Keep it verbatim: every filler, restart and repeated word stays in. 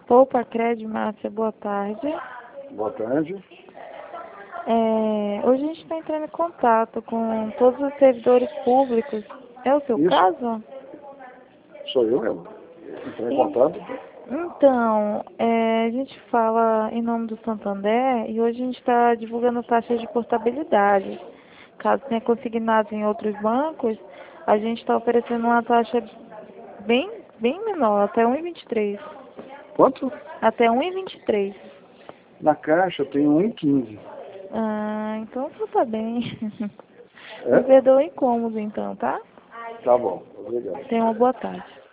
Poupa Cred, Márcia, boa tarde. Boa tarde. É, hoje a gente está entrando em contato com todos os servidores públicos. É o seu Isso. caso? Sou eu mesmo. Entrei em E- contato. Então, é, a gente fala em nome do Santander e hoje a gente está divulgando taxas de portabilidade. Caso tenha consignados em outros bancos, a gente está oferecendo uma taxa bem, bem menor, até um vírgula vinte e três. Quanto? Até um vírgula vinte e três. Na caixa eu tenho um e quinze. Ah, então você tá bem. É? Me perdoa o incômodo então, tá? Tá bom. Obrigado. Tenha uma boa tarde.